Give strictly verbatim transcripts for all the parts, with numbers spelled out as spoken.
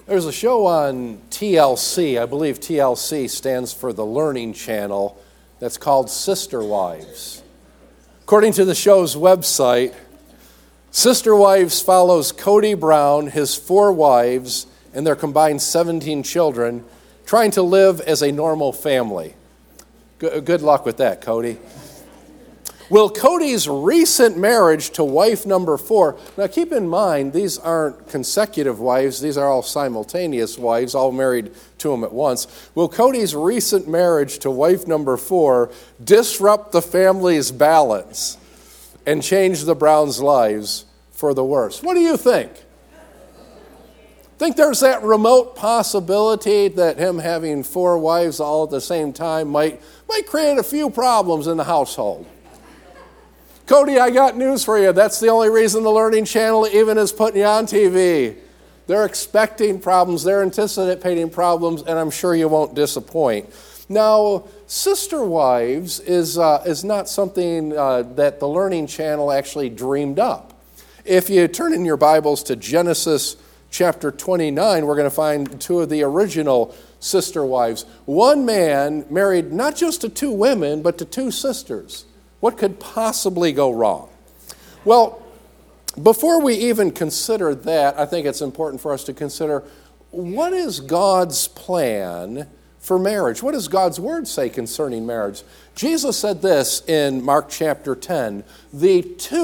There's a show on T L C, I believe T L C stands for the Learning Channel, that's called Sister Wives. According to the show's website, Sister Wives follows Cody Brown, his four wives, and their combined seventeen children, trying to live as a normal family. Good luck with that, Cody. Will Cody's recent marriage to wife number four, now keep in mind, these aren't consecutive wives, these are all simultaneous wives, all married to him at once. Will Cody's recent marriage to wife number four disrupt the family's balance and change the Browns' lives for the worse? What do you think? Think there's that remote possibility that him having four wives all at the same time might, might create a few problems in the household? Cody, I got news for you. That's the only reason the Learning Channel even is putting you on T V. They're expecting problems, they're anticipating problems, and I'm sure you won't disappoint. Now, Sister Wives is, uh, is not something uh, that the Learning Channel actually dreamed up. If you turn in your Bibles to Genesis chapter twenty-nine, we're going to find two of the original sister wives. One man married not just to two women, but to two sisters. What could possibly go wrong? Well, before we even consider that, I think it's important for us to consider, what is God's plan for marriage? What does God's word say concerning marriage? Jesus said this in Mark chapter ten, the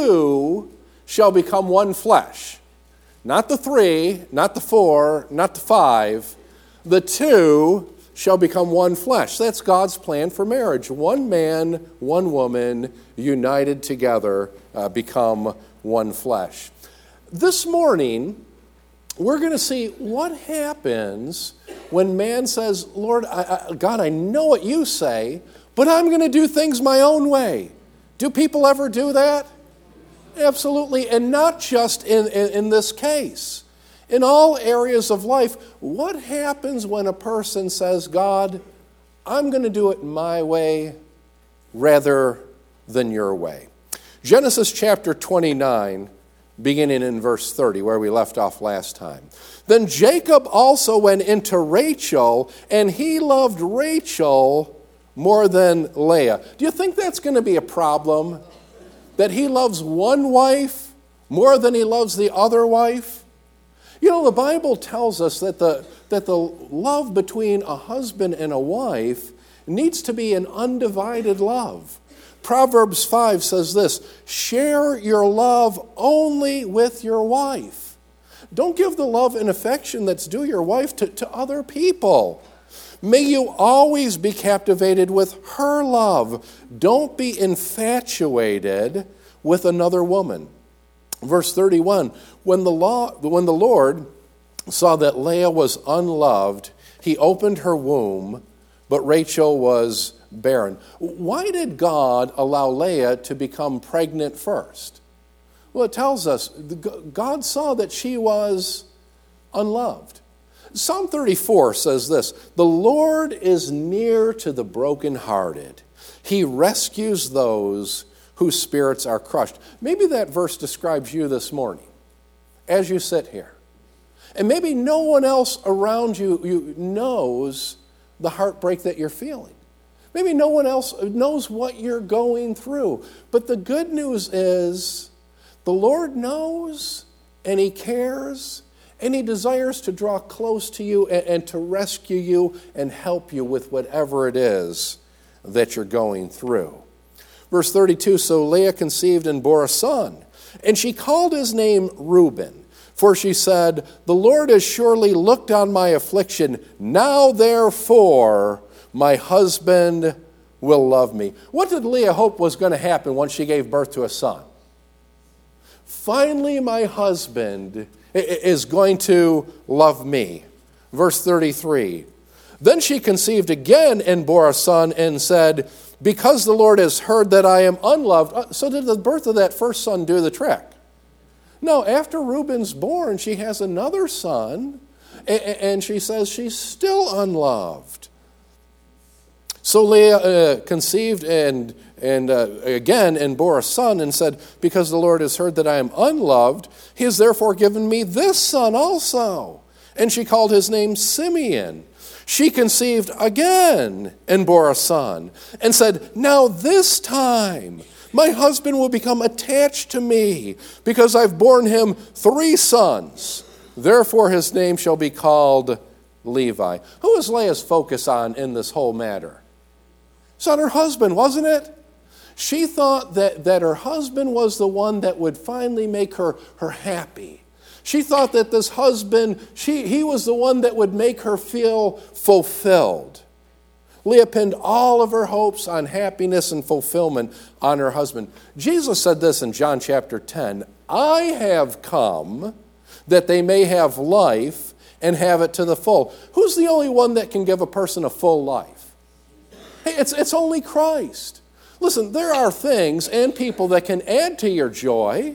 two shall become one flesh. Not the three, not the four, not the five. The two shall become one flesh. That's God's plan for marriage. One man, one woman, united together, uh, become one flesh. This morning, we're going to see what happens when man says, Lord, I, I, God, I know what you say, but I'm going to do things my own way. Do people ever do that? Absolutely, and not just in, in, in this case. In all areas of life, what happens when a person says, God, I'm going to do it my way rather than your way? Genesis chapter twenty-nine, beginning in verse thirty, where we left off last time. Then Jacob also went into Rachel, and he loved Rachel more than Leah. Do you think that's going to be a problem? That he loves one wife more than he loves the other wife? You know, the Bible tells us that the, that the love between a husband and a wife needs to be an undivided love. Proverbs five says this, share your love only with your wife. Don't give the love and affection that's due your wife to, to other people. May you always be captivated with her love. Don't be infatuated with another woman. Verse thirty-one, when the, law, when the Lord saw that Leah was unloved, he opened her womb, but Rachel was barren. Why did God allow Leah to become pregnant first? Well, it tells us God saw that she was unloved. Psalm thirty-four says this, the Lord is near to the brokenhearted. He rescues those whose spirits are crushed. Maybe that verse describes you this morning as you sit here. And maybe no one else around you, you knows the heartbreak that you're feeling. Maybe no one else knows what you're going through. But the good news is the Lord knows and he cares and he desires to draw close to you and, and to rescue you and help you with whatever it is that you're going through. Verse thirty-two, so Leah conceived and bore a son, and she called his name Reuben, for she said, the Lord has surely looked on my affliction. Now therefore my husband will love me. What did Leah hope was going to happen once she gave birth to a son? Finally my husband is going to love me. Verse thirty-three, then she conceived again and bore a son and said, because the Lord has heard that I am unloved. So did the birth of that first son do the trick? No, after Reuben's born, she has another son, and she says she's still unloved. So Leah uh, conceived and, and uh, again and bore a son and said, because the Lord has heard that I am unloved, he has therefore given me this son also. and she called his name Simeon. She conceived again and bore a son, and said, now this time my husband will become attached to me, because I've borne him three sons. Therefore his name shall be called Levi. Who was Leah's focus on in this whole matter? It's on her husband, wasn't it? She thought that, that her husband was the one that would finally make her, her happy. She thought that this husband, she, he was the one that would make her feel fulfilled. Leah pinned all of her hopes on happiness and fulfillment on her husband. Jesus said this in John chapter ten, I have come that they may have life and have it to the full. Who's the only one that can give a person a full life? Hey, it's, it's only Christ. Listen, there are things and people that can add to your joy.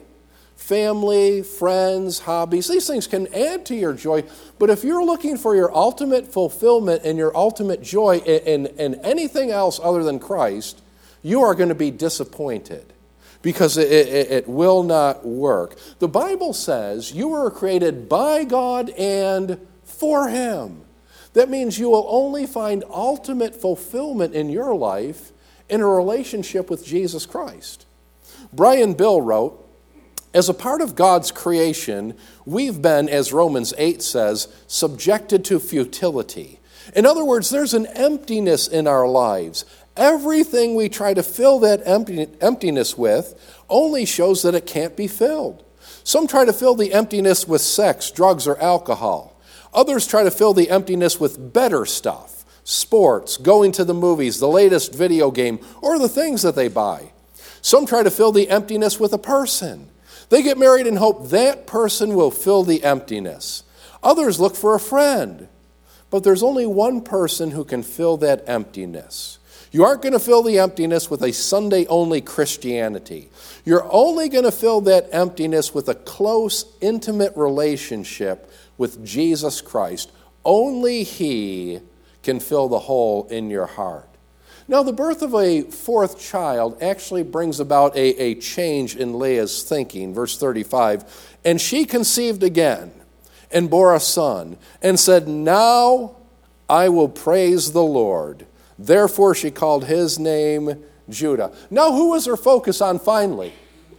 Family, friends, hobbies, these things can add to your joy. But if you're looking for your ultimate fulfillment and your ultimate joy in, in, in anything else other than Christ, you are going to be disappointed, because it, it, it will not work. The Bible says you were created by God and for Him. That means you will only find ultimate fulfillment in your life in a relationship with Jesus Christ. Brian Bill wrote, as a part of God's creation, we've been, as Romans eight says, subjected to futility. In other words, there's an emptiness in our lives. Everything we try to fill that empty, emptiness with only shows that it can't be filled. Some try to fill the emptiness with sex, drugs, or alcohol. Others try to fill the emptiness with better stuff, sports, going to the movies, the latest video game, or the things that they buy. Some try to fill the emptiness with a person. They get married and hope that person will fill the emptiness. Others look for a friend. But there's only one person who can fill that emptiness. You aren't going to fill the emptiness with a Sunday-only Christianity. You're only going to fill that emptiness with a close, intimate relationship with Jesus Christ. Only He can fill the hole in your heart. Now, the birth of a fourth child actually brings about a, a change in Leah's thinking. Verse thirty-five, and she conceived again and bore a son, and said, now I will praise the Lord. Therefore she called his name Judah. Now, who was her focus on finally?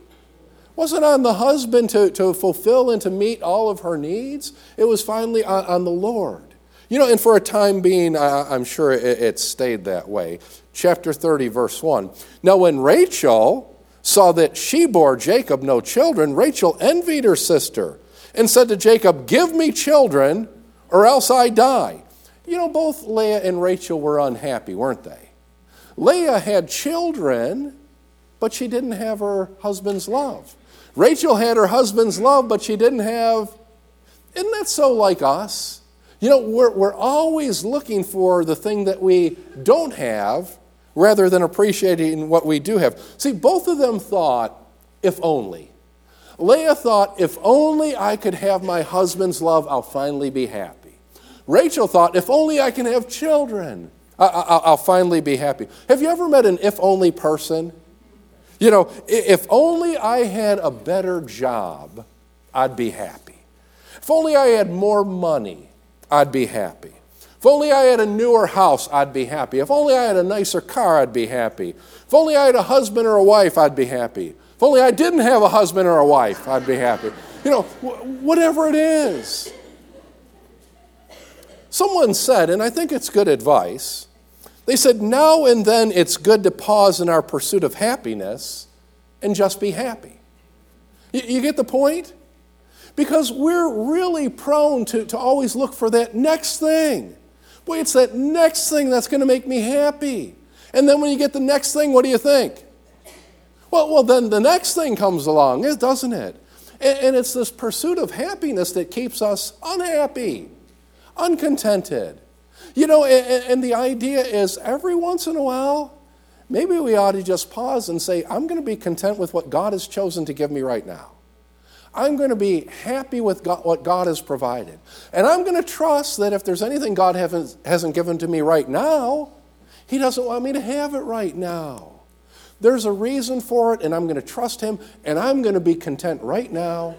Wasn't on the husband to, to fulfill and to meet all of her needs. It was finally on, on the Lord. You know, and for a time being, uh, I'm sure it, it stayed that way. Chapter thirty, verse one. Now when Rachel saw that she bore Jacob no children, Rachel envied her sister and said to Jacob, give me children or else I die. You know, both Leah and Rachel were unhappy, weren't they? Leah had children, but she didn't have her husband's love. Rachel had her husband's love, but she didn't have, isn't that so like us? You know, we're, we're always looking for the thing that we don't have rather than appreciating what we do have. See, both of them thought, if only. Leah thought, if only I could have my husband's love, I'll finally be happy. Rachel thought, if only I can have children, I, I, I'll finally be happy. Have you ever met an if-only person? You know, if only I had a better job, I'd be happy. If only I had more money, I'd be happy. If only I had a newer house, I'd be happy. If only I had a nicer car, I'd be happy. If only I had a husband or a wife, I'd be happy. If only I didn't have a husband or a wife, I'd be happy. You know, wh- whatever it is. Someone said, and I think it's good advice, they said, now and then it's good to pause in our pursuit of happiness and just be happy. You, you get the point? Because we're really prone to, to always look for that next thing. Boy, it's that next thing that's going to make me happy. And then when you get the next thing, what do you think? Well, well, then the next thing comes along, doesn't it? And, and it's this pursuit of happiness that keeps us unhappy, uncontented. You know, and, and the idea is every once in a while, maybe we ought to just pause and say, I'm going to be content with what God has chosen to give me right now. I'm going to be happy with God, what God has provided. And I'm going to trust that if there's anything God hasn't, hasn't given to me right now, He doesn't want me to have it right now. There's a reason for it, and I'm going to trust Him, and I'm going to be content right now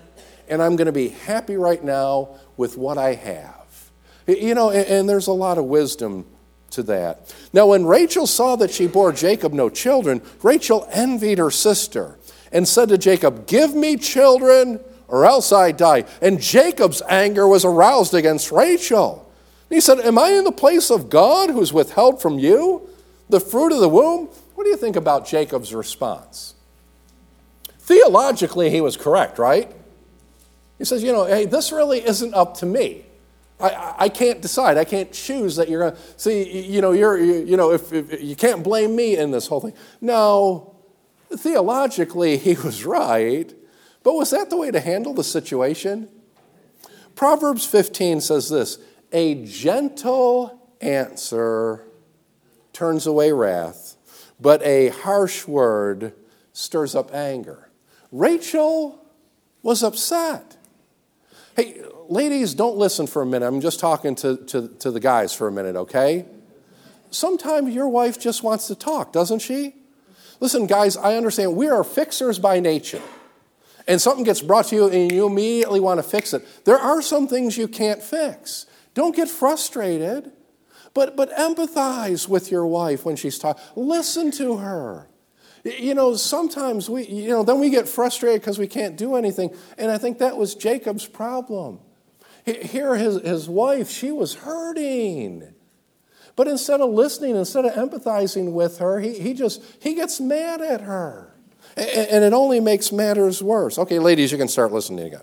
and I'm going to be happy right now with what I have. You know, and, and there's a lot of wisdom to that. Now, when Rachel saw that she bore Jacob no children, Rachel envied her sister and said to Jacob, "Give me children, or else I die." And Jacob's anger was aroused against Rachel. And he said, "Am I in the place of God who's withheld from you the fruit of the womb?" What do you think about Jacob's response? Theologically, he was correct, right? He says, you know, hey, this really isn't up to me. I, I can't decide. I can't choose that you're going to see. You know, you're you, you know if, if you can't blame me in this whole thing. No, theologically he was right, but was that the way to handle the situation? Proverbs fifteen says this: "A gentle answer turns away wrath, but a harsh word stirs up anger." Rachel was upset. Hey, ladies, don't listen for a minute. I'm just talking to, to, to the guys for a minute, okay? Sometimes your wife just wants to talk, doesn't she? Listen, guys, I understand we are fixers by nature. And something gets brought to you and you immediately want to fix it. There are some things you can't fix. Don't get frustrated, but, but empathize with your wife when she's talking. Listen to her. You know, sometimes we, you know, then we get frustrated because we can't do anything. And I think that was Jacob's problem. Here, his, his wife, she was hurting. But instead of listening, instead of empathizing with her, he, he just, he gets mad at her. And, and it only makes matters worse. Okay, ladies, you can start listening again.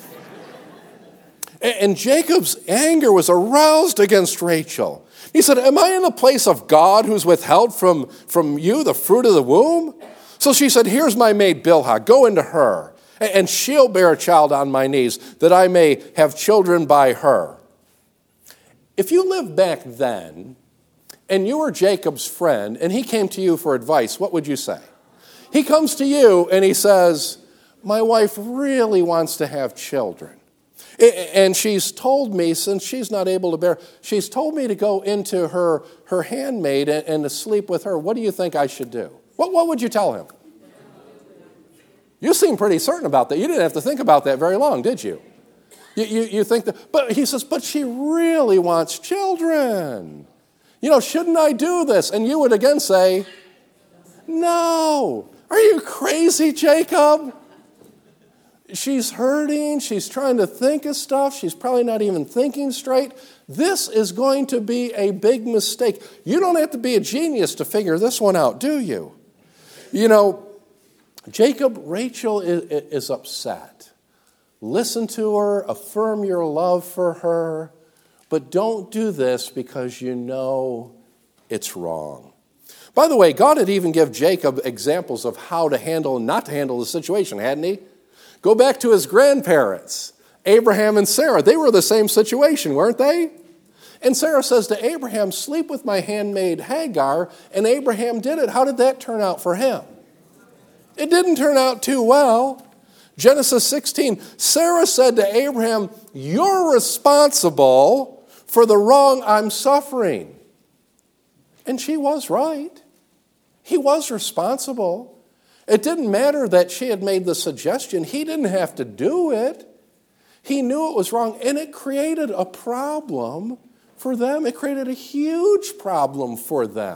and, and Jacob's anger was aroused against Rachel. He said, "Am I in the place of God who's withheld from, from you the fruit of the womb?" So she said, "Here's my maid Bilhah, go into her, and she'll bear a child on my knees, that I may have children by her." If you lived back then, and you were Jacob's friend, and he came to you for advice, what would you say? He comes to you and he says, "My wife really wants to have children. And she's told me, since she's not able to bear, she's told me to go into her, her handmaid and, and to sleep with her. What do you think I should do?" What, what would you tell him? You seem pretty certain about that. You didn't have to think about that very long, did you? You, you, you think that, but he says, "But she really wants children. You know, shouldn't I do this?" And you would again say, "No. Are you crazy, Jacob? She's hurting. She's trying to think of stuff. She's probably not even thinking straight. This is going to be a big mistake." You don't have to be a genius to figure this one out, do you? You know, Jacob, Rachel is, is upset. Listen to her, affirm your love for her, but don't do this because you know it's wrong. By the way, God had even given Jacob examples of how to handle and not to handle the situation, hadn't he? Go back to his grandparents, Abraham and Sarah. They were the same situation, weren't they? And Sarah says to Abraham, "Sleep with my handmaid Hagar," and Abraham did it. How did that turn out for him? It didn't turn out too well. Genesis sixteen, Sarah said to Abraham, "You're responsible for the wrong I'm suffering." And she was right. He was responsible. It didn't matter that she had made the suggestion. He didn't have to do it. He knew it was wrong, and it created a problem for them. It created a huge problem for them.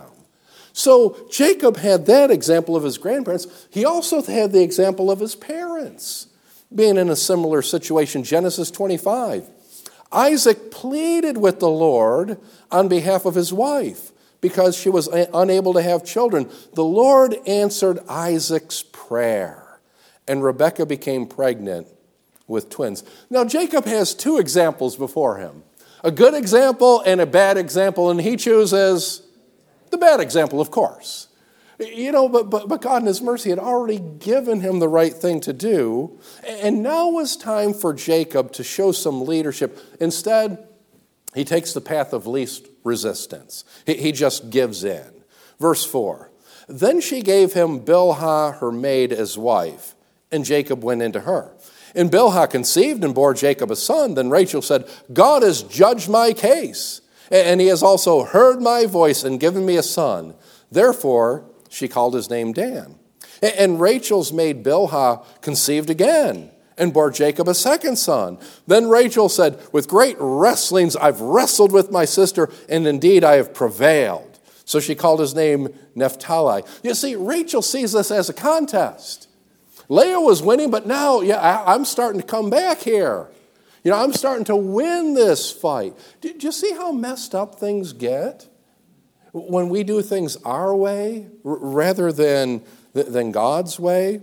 So Jacob had that example of his grandparents. He also had the example of his parents being in a similar situation. Genesis twenty-five. Isaac pleaded with the Lord on behalf of his wife because she was unable to have children. The Lord answered Isaac's prayer, and Rebekah became pregnant with twins. Now, Jacob has two examples before him, a good example and a bad example, and he chooses the bad example, of course. You know, but, but, but God in his mercy had already given him the right thing to do, and now was time for Jacob to show some leadership. Instead, he takes the path of least resistance. He, he just gives in. Verse four, then she gave him Bilhah, her maid, as wife, and Jacob went into her. And Bilhah conceived and bore Jacob a son. Then Rachel said, God has judged my case, and he has also heard my voice and given me a son. Therefore, she called his name Dan. And Rachel's maid Bilhah conceived again and bore Jacob a second son. Then Rachel said, with great wrestlings I've wrestled with my sister, and indeed I have prevailed. So she called his name Naphtali. You see, Rachel sees this as a contest. Leah was winning, but now, yeah, I, I'm starting to come back here. You know, I'm starting to win this fight. Do, do you see how messed up things get? When we do things our way r- rather than, than God's way.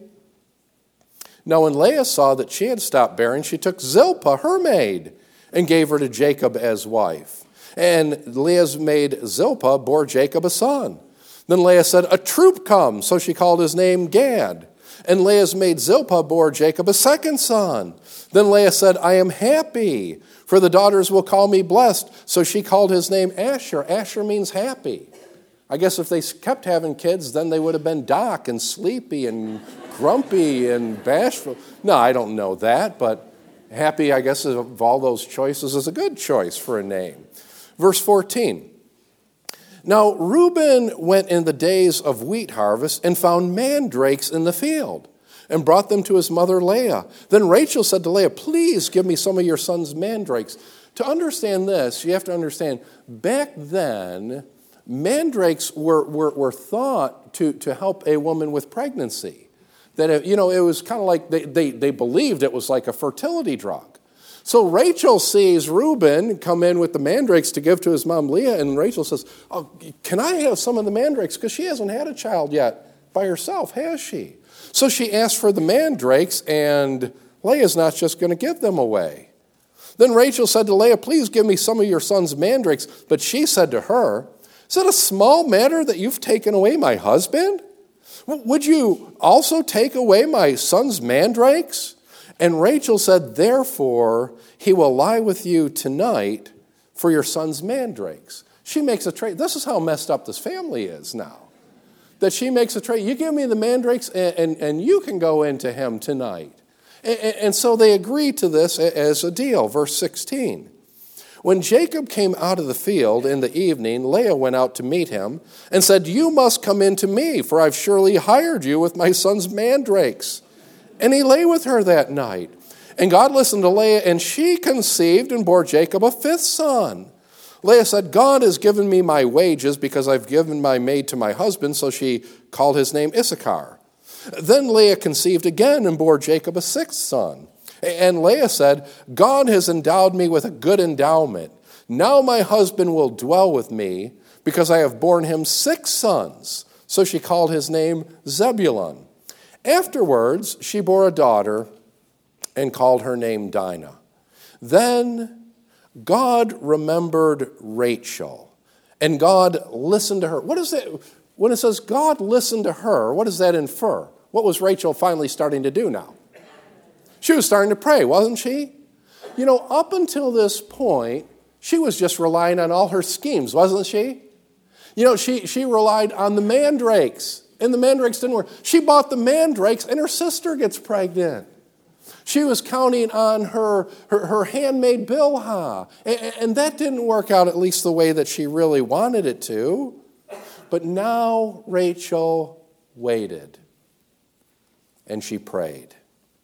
Now, when Leah saw that she had stopped bearing, she took Zilpah, her maid, and gave her to Jacob as wife. And Leah's maid Zilpah bore Jacob a son. Then Leah said, a troop comes, so she called his name Gad. And Leah's maid Zilpah bore Jacob a second son. Then Leah said, I am happy, for the daughters will call me blessed. So she called his name Asher. Asher means happy. I guess if they kept having kids, then they would have been Doc and Sleepy and Grumpy and Bashful. No, I don't know that, but happy, I guess, of all those choices is a good choice for a name. Verse fourteen. Now Reuben went in the days of wheat harvest and found mandrakes in the field and brought them to his mother Leah. Then Rachel said to Leah, please give me some of your son's mandrakes. To understand this, you have to understand, back then, mandrakes were, were, were thought to, to help a woman with pregnancy. That, you know, it was kind of like they, they, they believed it was like a fertility drug. So Rachel sees Reuben come in with the mandrakes to give to his mom Leah, and Rachel says, oh, can I have some of the mandrakes? Because she hasn't had a child yet by herself, has she? So she asked for the mandrakes, and Leah's not just going to give them away. Then Rachel said to Leah, please give me some of your son's mandrakes. But she said to her, is it a small matter that you've taken away my husband? Would you also take away my son's mandrakes? And Rachel said, therefore, he will lie with you tonight for your son's mandrakes. She makes a trade. This is how messed up this family is now. That she makes a trade. You give me the mandrakes and, and, and you can go into him tonight. And, and so they agree to this as a deal. Verse sixteen. When Jacob came out of the field in the evening, Leah went out to meet him and said, you must come in to me, for I've surely hired you with my son's mandrakes. And he lay with her that night. And God listened to Leah, and she conceived and bore Jacob a fifth son. Leah said, God has given me my wages because I've given my maid to my husband, so she called his name Issachar. Then Leah conceived again and bore Jacob a sixth son. And Leah said, God has endowed me with a good endowment. Now my husband will dwell with me because I have borne him six sons. So she called his name Zebulun. Afterwards, she bore a daughter and called her name Dinah. Then God remembered Rachel, and God listened to her. What is that? When it says God listened to her, what does that infer? What was Rachel finally starting to do now? She was starting to pray, wasn't she? You know, up until this point, she was just relying on all her schemes, wasn't she? You know, she, she relied on the mandrakes. And the mandrakes didn't work. She bought the mandrakes, and her sister gets pregnant. She was counting on her, her, her handmaid Bilhah. And, and that didn't work out at least the way that she really wanted it to. But now Rachel waited, and she prayed.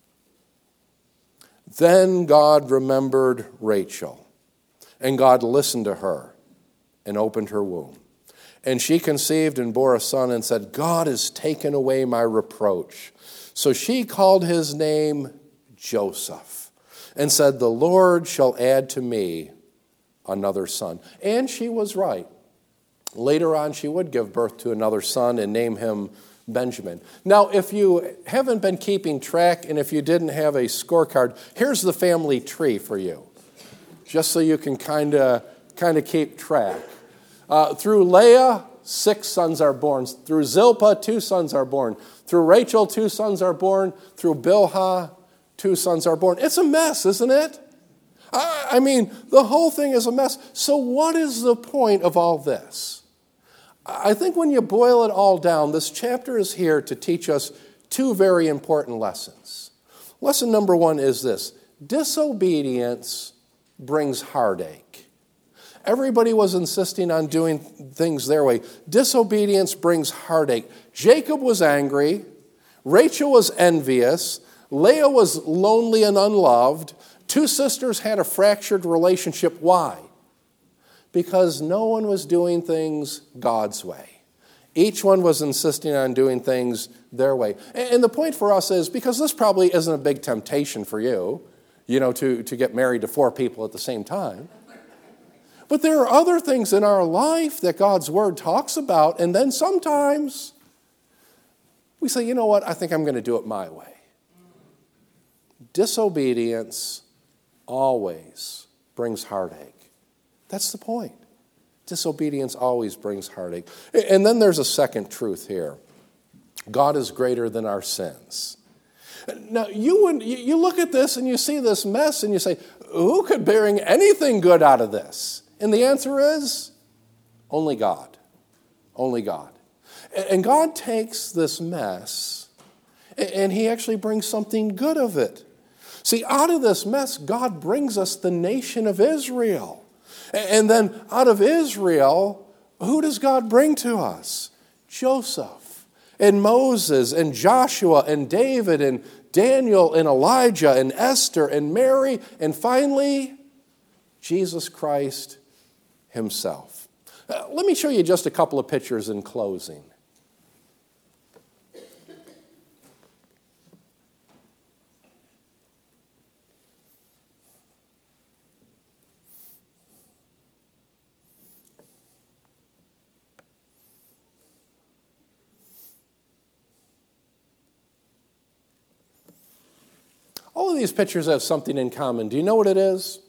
Then God remembered Rachel, and God listened to her and opened her womb. And she conceived and bore a son and said, God has taken away my reproach. So she called his name Joseph and said, the Lord shall add to me another son. And she was right. Later on, she would give birth to another son and name him Benjamin. Now, if you haven't been keeping track and if you didn't have a scorecard, here's the family tree for you, just so you can kind of kind of keep track. Uh, through Leah, six sons are born. Through Zilpah, two sons are born. Through Rachel, two sons are born. Through Bilhah, two sons are born. It's a mess, isn't it? I, I mean, the whole thing is a mess. So what is the point of all this? I think when you boil it all down, this chapter is here to teach us two very important lessons. Lesson number one is this: disobedience brings heartache. Everybody was insisting on doing things their way. Disobedience brings heartache. Jacob was angry. Rachel was envious. Leah was lonely and unloved. Two sisters had a fractured relationship. Why? Because no one was doing things God's way. Each one was insisting on doing things their way. And the point for us is, because this probably isn't a big temptation for you, you know, to, to get married to four people at the same time. But there are other things in our life that God's Word talks about, and then sometimes we say, you know what, I think I'm going to do it my way. Disobedience always brings heartache. That's the point. Disobedience always brings heartache. And then there's a second truth here. God is greater than our sins. Now, you, would, you look at this and you see this mess and you say, who could bring anything good out of this? And the answer is, only God. Only God. And God takes this mess and he actually brings something good of it. See, out of this mess, God brings us the nation of Israel. And then out of Israel, who does God bring to us? Joseph and Moses and Joshua and David and Daniel and Elijah and Esther and Mary and finally, Jesus Christ himself. Uh, let me show you just a couple of pictures in closing. All of these pictures have something in common. Do you know what it is?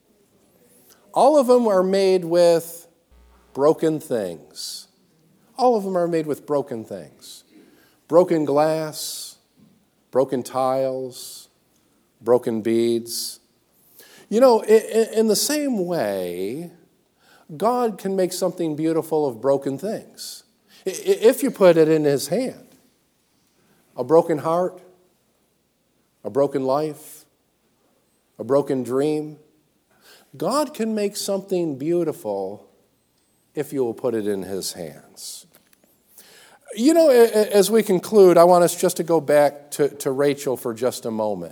All of them are made with broken things. All of them are made with broken things. Broken glass, broken tiles, broken beads. You know, in the same way, God can make something beautiful of broken things. If you put it in his hand. A broken heart, a broken life, a broken dream. God can make something beautiful if you will put it in his hands. You know, as we conclude, I want us just to go back to, to Rachel for just a moment.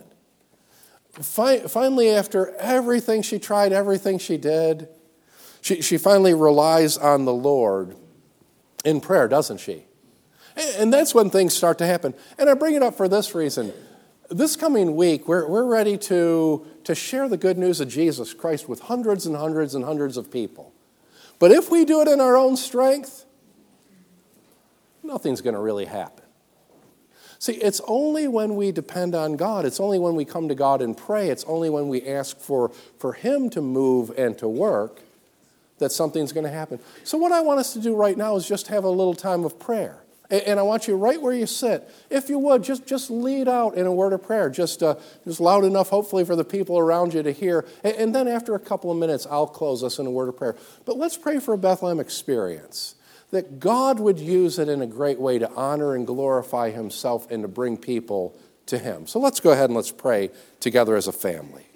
Finally, after everything she tried, everything she did, she, she finally relies on the Lord in prayer, doesn't she? And that's when things start to happen. And I bring it up for this reason. This coming week, we're, we're ready to, to share the good news of Jesus Christ with hundreds and hundreds and hundreds of people. But if we do it in our own strength, nothing's going to really happen. See, it's only when we depend on God, it's only when we come to God and pray, it's only when we ask for, for him to move and to work that something's going to happen. So what I want us to do right now is just have a little time of prayer. And I want you right where you sit, if you would, just, just lead out in a word of prayer, just, uh, just loud enough, hopefully, for the people around you to hear. And, and then after a couple of minutes, I'll close us in a word of prayer. But let's pray for a Bethlehem experience, that God would use it in a great way to honor and glorify himself and to bring people to him. So let's go ahead and let's pray together as a family.